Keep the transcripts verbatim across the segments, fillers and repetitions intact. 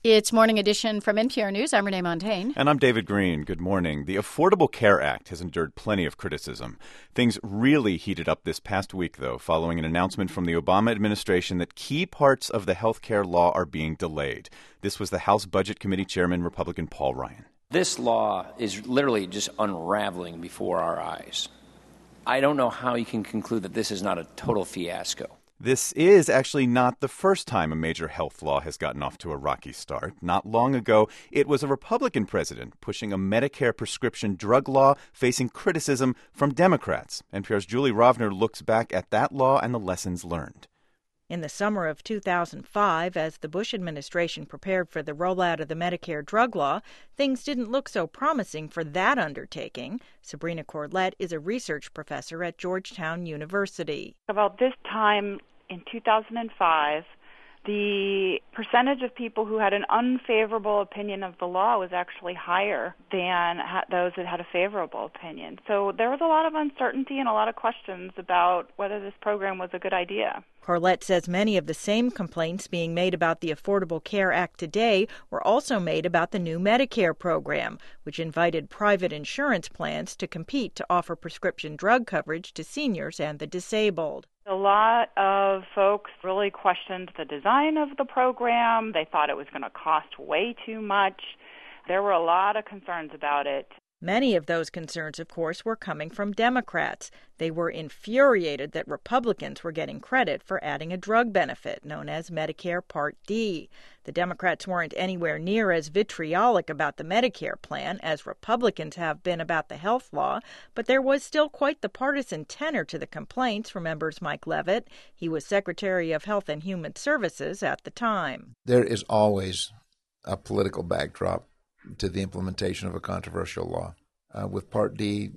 It's Morning Edition from N P R News. I'm Renee Montaigne. And I'm David Green. Good morning. The Affordable Care Act has endured plenty of criticism. Things really heated up this past week, though, following an announcement from the Obama administration that key parts of the health care law are being delayed. This was the House Budget Committee Chairman, Republican Paul Ryan. This law is literally just unraveling before our eyes. I don't know how you can conclude that this is not a total fiasco. This is actually not the first time a major health law has gotten off to a rocky start. Not long ago, it was a Republican president pushing a Medicare prescription drug law facing criticism from Democrats. N P R's Julie Rovner looks back at that law and the lessons learned. In the summer of two thousand five, as the Bush administration prepared for the rollout of the Medicare drug law, things didn't look so promising for that undertaking. Sabrina Corlett is a research professor at Georgetown University. About this time in two thousand five, the percentage of people who had an unfavorable opinion of the law was actually higher than those that had a favorable opinion. So there was a lot of uncertainty and a lot of questions about whether this program was a good idea. Corlett says many of the same complaints being made about the Affordable Care Act today were also made about the new Medicare program, which invited private insurance plans to compete to offer prescription drug coverage to seniors and the disabled. A lot of folks really questioned the design of the program. They thought it was going to cost way too much. There were a lot of concerns about it. Many of those concerns, of course, were coming from Democrats. They were infuriated that Republicans were getting credit for adding a drug benefit known as Medicare Part D. The Democrats weren't anywhere near as vitriolic about the Medicare plan as Republicans have been about the health law, but there was still quite the partisan tenor to the complaints, remembers Mike Levitt. He was Secretary of Health and Human Services at the time. There is always a political backdrop to the implementation of a controversial law. Uh, with Part D,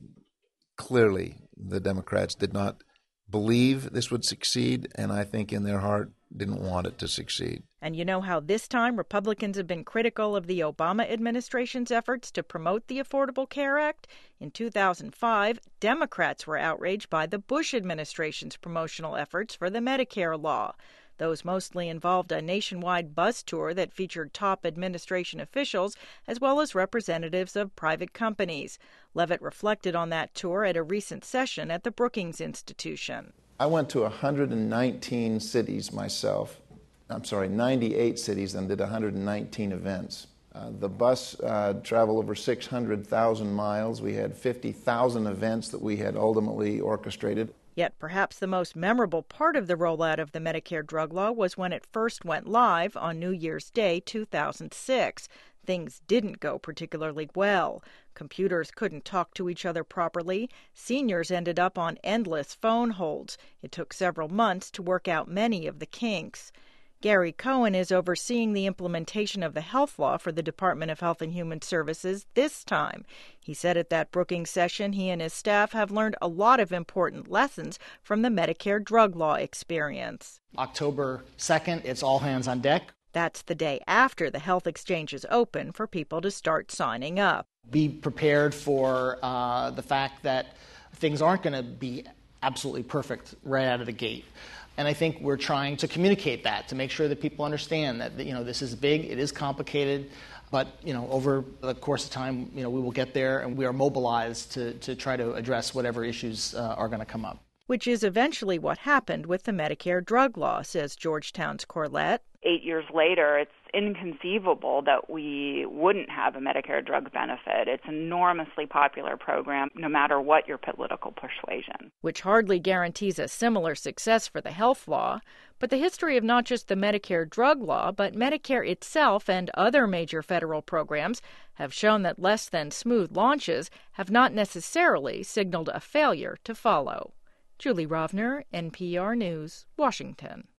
clearly the Democrats did not believe this would succeed, and I think in their heart didn't want it to succeed. And you know how this time Republicans have been critical of the Obama administration's efforts to promote the Affordable Care Act? In two thousand five, Democrats were outraged by the Bush administration's promotional efforts for the Medicare law. Those mostly involved a nationwide bus tour that featured top administration officials as well as representatives of private companies. Levitt reflected on that tour at a recent session at the Brookings Institution. I went to one hundred nineteen cities myself. I'm sorry, ninety-eight cities, and did one hundred nineteen events. Uh, the bus uh, traveled over six hundred thousand miles. We had fifty thousand events that we had ultimately orchestrated. Yet perhaps the most memorable part of the rollout of the Medicare drug law was when it first went live on New Year's Day two thousand six. Things didn't go particularly well. Computers couldn't talk to each other properly. Seniors ended up on endless phone holds. It took several months to work out many of the kinks. Gary Cohen is overseeing the implementation of the health law for the Department of Health and Human Services this time. He said at that Brookings session he and his staff have learned a lot of important lessons from the Medicare drug law experience. October second, it's all hands on deck. That's the day after the health exchanges open for people to start signing up. Be prepared for uh, the fact that things aren't going to be absolutely perfect right out of the gate. And I think we're trying to communicate that to make sure that people understand that, you know, this is big, it is complicated, but, you know, over the course of time, you know, we will get there, and we are mobilized to, to try to address whatever issues uh, are going to come up. Which is eventually what happened with the Medicare drug law, says Georgetown's Corlett. Eight years later, it's inconceivable that we wouldn't have a Medicare drug benefit. It's an enormously popular program, no matter what your political persuasion. Which hardly guarantees a similar success for the health law. But the history of not just the Medicare drug law, but Medicare itself and other major federal programs have shown that less than smooth launches have not necessarily signaled a failure to follow. Julie Rovner, N P R News, Washington.